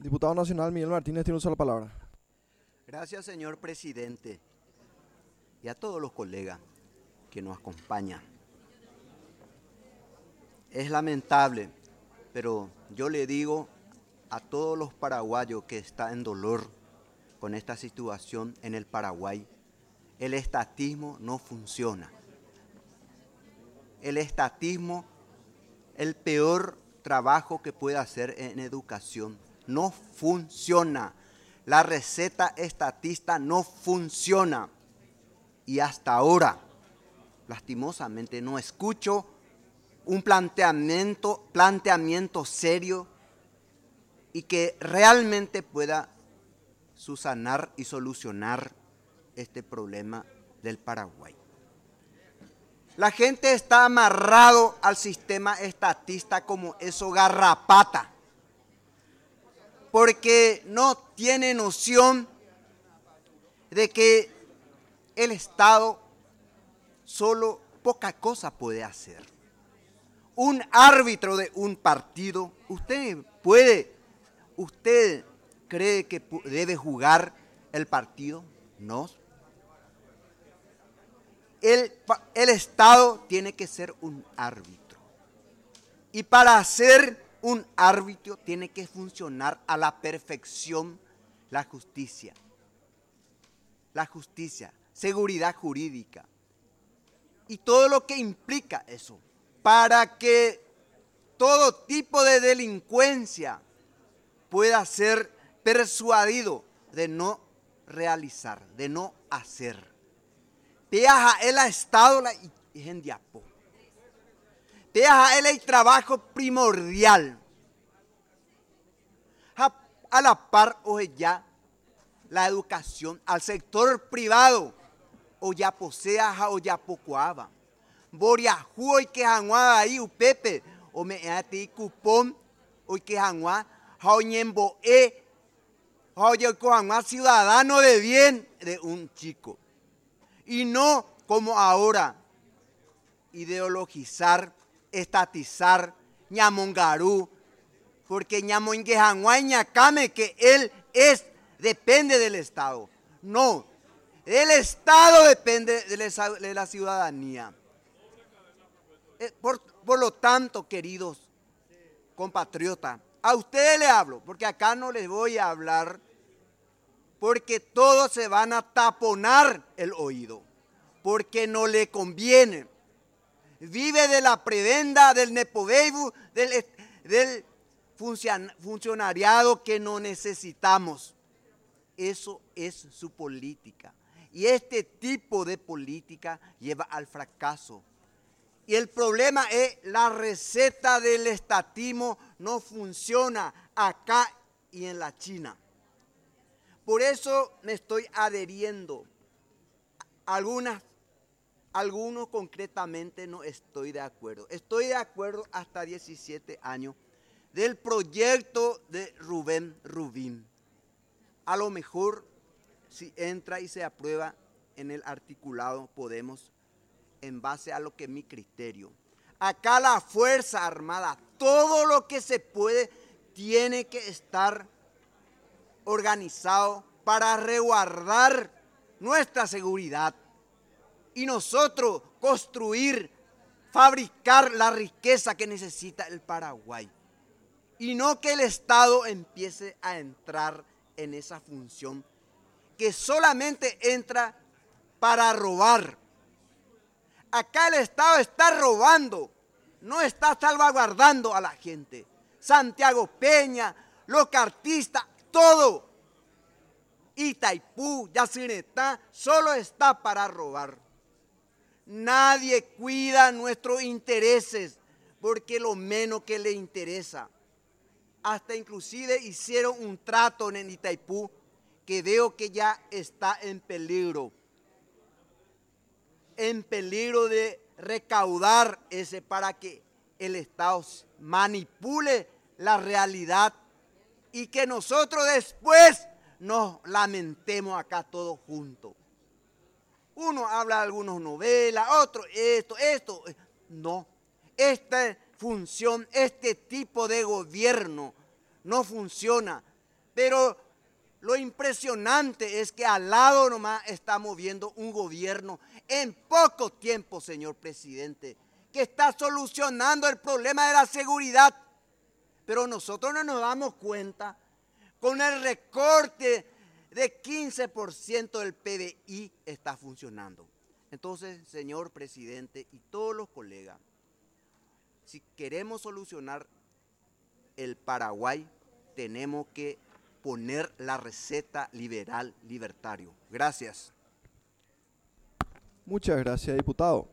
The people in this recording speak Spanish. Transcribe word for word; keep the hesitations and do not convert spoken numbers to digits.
Diputado Nacional Miguel Martínez tiene uso de la palabra. Gracias, señor presidente, y a todos los colegas que nos acompañan. Es lamentable, pero yo le digo a todos los paraguayos que están en dolor con esta situación en el Paraguay, el estatismo no funciona. El estatismo, el peor trabajo que puede hacer en educación, no funciona. La receta estatista no funciona. Y hasta ahora, lastimosamente, no escucho un planteamiento, planteamiento serio y que realmente pueda subsanar y solucionar este problema del Paraguay. La gente está amarrado al sistema estatista como eso garrapata, porque no tiene noción de que el Estado solo poca cosa puede hacer. Un árbitro de un partido, usted puede, usted cree que debe jugar el partido, no. El, el Estado tiene que ser un árbitro. Y para ser un árbitro tiene que funcionar a la perfección la justicia. La justicia, seguridad jurídica y todo lo que implica eso, para que todo tipo de delincuencia pueda ser persuadido de no realizar, de no hacer. Viaja el Estado la indiapo. Viaja el trabajo primordial. A la par hoy ya la educación al sector privado o ya posea o ya pocoaba. Boria hoy que hanwa ahí upepe o me ati cupón hoy que hanwa haoñembo e hoy que hanwa ciudadano de bien de un chico. Y no como ahora, ideologizar, estatizar, ñamongarú, porque ñamonguejanguay ñacame que él es, depende del Estado. No, el Estado depende de la ciudadanía. Por, por lo tanto, queridos compatriotas, a ustedes les hablo, porque acá no les voy a hablar porque todos se van a taponar el oído, porque no le conviene. Vive de la prebenda, del nepoveibu, del, del funcionariado que no necesitamos. Eso es su política. Y este tipo de política lleva al fracaso. Y el problema es la receta del estatismo no funciona acá y en la China. Por eso me estoy adheriendo. Algunas, algunos concretamente no estoy de acuerdo. Estoy de acuerdo hasta diecisiete años del proyecto de Rubén Rubín. A lo mejor si entra y se aprueba en el articulado podemos, en base a lo que es mi criterio. Acá la Fuerza Armada, todo lo que se puede, tiene que estar organizado para resguardar nuestra seguridad y nosotros construir, fabricar la riqueza que necesita el Paraguay y no que el Estado empiece a entrar en esa función que solamente entra para robar. Acá el Estado está robando, no está salvaguardando a la gente. Santiago Peña, los cartistas, todo. Itaipú, Yacyretá, solo está para robar. Nadie cuida nuestros intereses porque lo menos que le interesa. Hasta inclusive hicieron un trato en Itaipú que veo que ya está en peligro. En peligro de recaudar ese para que el Estado manipule la realidad y que nosotros después nos lamentemos acá todos juntos. Uno habla de algunas novelas, otro esto, esto. No, esta función, este tipo de gobierno no funciona. Pero lo impresionante es que al lado nomás estamos viendo un gobierno en poco tiempo, señor presidente, que está solucionando el problema de la seguridad. Pero nosotros no nos damos cuenta con el recorte de quince por ciento del P B I está funcionando. Entonces, señor presidente y todos los colegas, si queremos solucionar el Paraguay, tenemos que poner la receta liberal libertario. Gracias. Muchas gracias, diputado.